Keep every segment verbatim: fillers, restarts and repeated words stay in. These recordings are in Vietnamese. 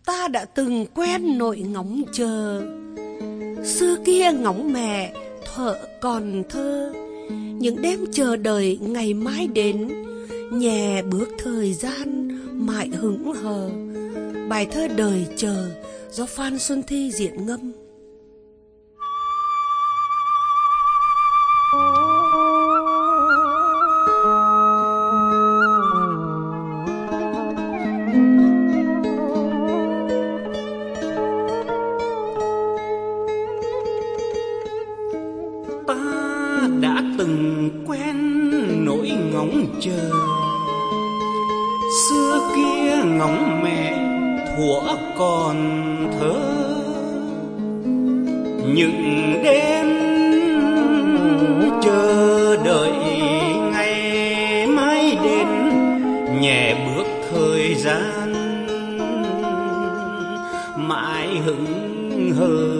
Ta đã từng quen nỗi ngóng chờ. Xưa kia ngóng mẹ thuở còn thơ, những đêm chờ đợi ngày mai đến, nhẹ bước thời gian mãi hững hờ. Bài thơ Đời Chờ do Phan Xuân Thi diễn ngâm. Ta đã từng quen nỗi ngóng chờ. Xưa kia ngóng mẹ thuở còn thơ, những đêm chờ đợi ngày mai đến, nhẹ bước thời gian mãi hững hờ.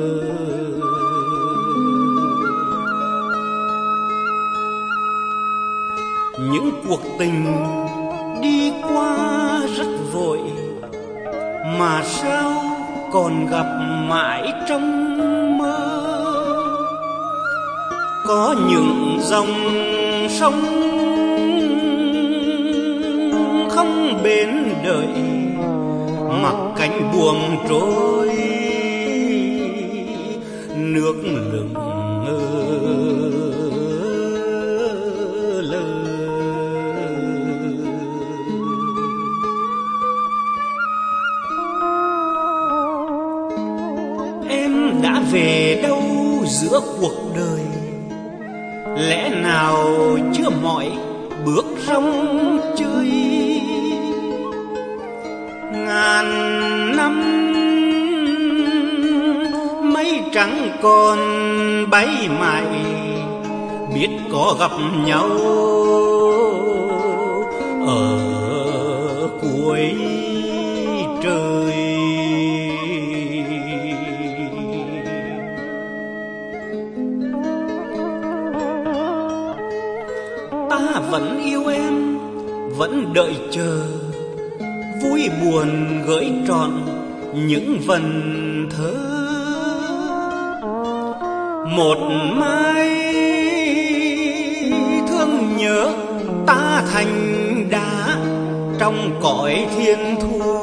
Những cuộc tình đi qua rất vội, mà sao còn gặp mãi trong mơ. Có những dòng sông không bến đợi, mặc cánh buồm trôi nước lững lơ. Em đã về đâu giữa cuộc đời, lẽ nào chưa mỏi bước rong chơi. Ngàn năm mây trắng còn bay mãi, biết có gặp nhau ở cuối trời. Ta vẫn yêu em, vẫn đợi chờ, vui buồn gửi trọn những vần thơ. Một mai thương nhớ ta thành đá trong cõi thiên thu.